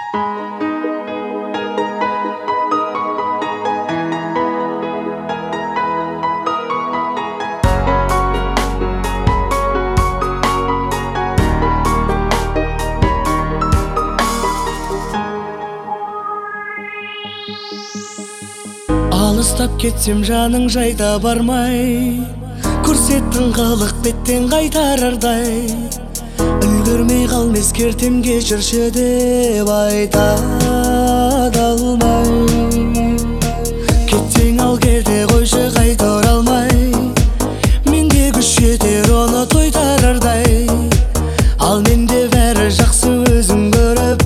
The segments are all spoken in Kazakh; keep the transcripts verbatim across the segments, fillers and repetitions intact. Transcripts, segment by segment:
Алыстап кетсем жаның жайда бармай, көрсеттің қылық беттен қайтарардай. Үлгермей қалм ескертем кешірші деп айта да алмай. Кетсең ал кете қойшы қайта оралмай, менде күш жетер оны тойтарардай. Ал менде бәрі жақсы өзің көріп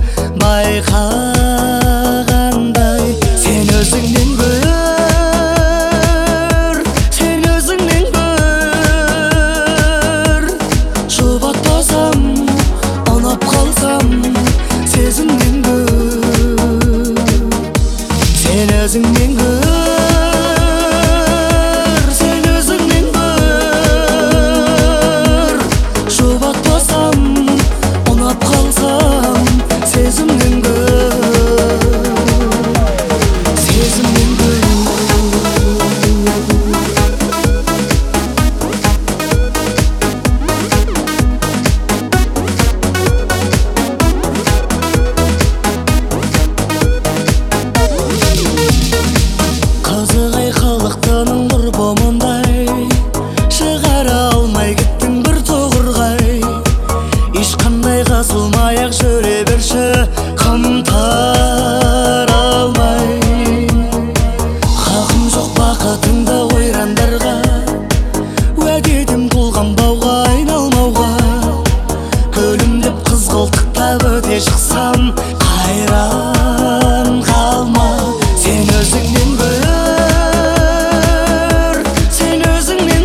байқағандай. Сен өзіңнен көр, сен өзіңнен көр. Жұбатпасам, ұнап қалсам, сезімнен көр. Сен өзіңнен көр, сен өзіңнен көр. Жұбатпасам, ұнап қалсам, сезімнен көр. Қасылмай-ақ жүре берші, қымтар алмай. Хақым жоқ бақытыңды ойрандарға, уәдетім толғанбауға, айналмауға. Күлімдеп қызғылтықтап өте шықсам, қайран қалма. Сен өзіңнен көр, сен өзіңнен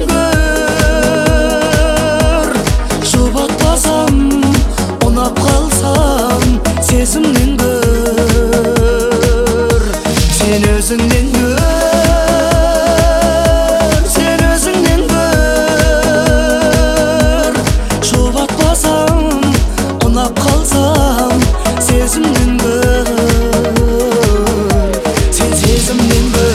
көр. Жұбатпасам, ұнап қалсам, сезімнен көр. Сен өзіңнен көр, сен өзіңнен көр. Жұбатпасам, ұнап қалсам, сезімнен көр. Сен сезімнен көр.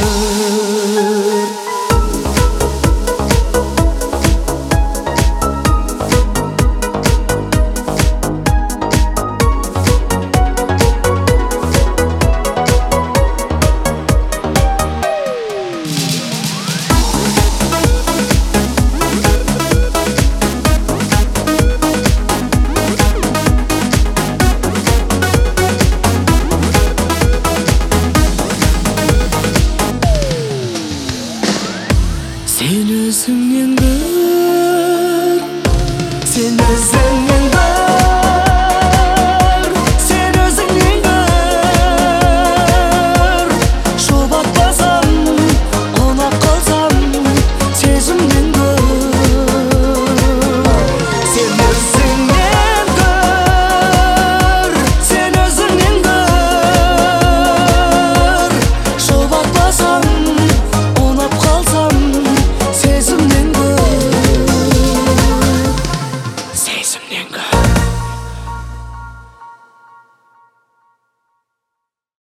Sen özünden gör, sen özünden